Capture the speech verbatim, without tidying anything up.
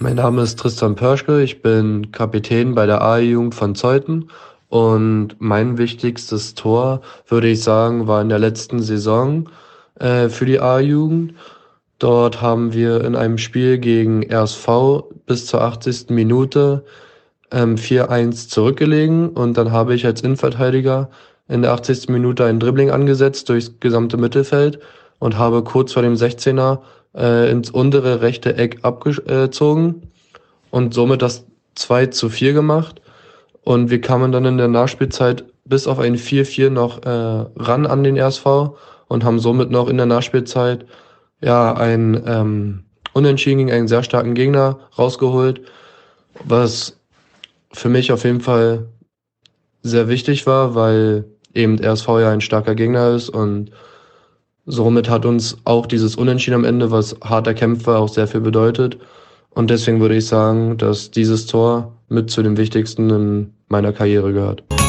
Mein Name ist Tristan Pörschke, ich bin Kapitän bei der A-Jugend von Zeuthen und mein wichtigstes Tor, würde ich sagen, war in der letzten Saison äh, für die A-Jugend. Dort haben wir in einem Spiel gegen R S V bis zur achtzigsten Minute ähm, vier eins zurückgelegen und dann habe ich als Innenverteidiger in der achtzigsten Minute ein Dribbling angesetzt durchs gesamte Mittelfeld und habe kurz vor dem sechzehner äh, ins untere rechte Eck abgezogen und somit das zwei zu vier gemacht. Und wir kamen dann in der Nachspielzeit bis auf ein vier vier noch äh, ran an den R S V und haben somit noch in der Nachspielzeit ja ein ähm, Unentschieden gegen einen sehr starken Gegner rausgeholt, was für mich auf jeden Fall sehr wichtig war, weil eben R S V ja ein starker Gegner ist und somit hat uns auch dieses Unentschieden am Ende, was hart erkämpft war, auch sehr viel bedeutet. Und deswegen würde ich sagen, dass dieses Tor mit zu den wichtigsten in meiner Karriere gehört.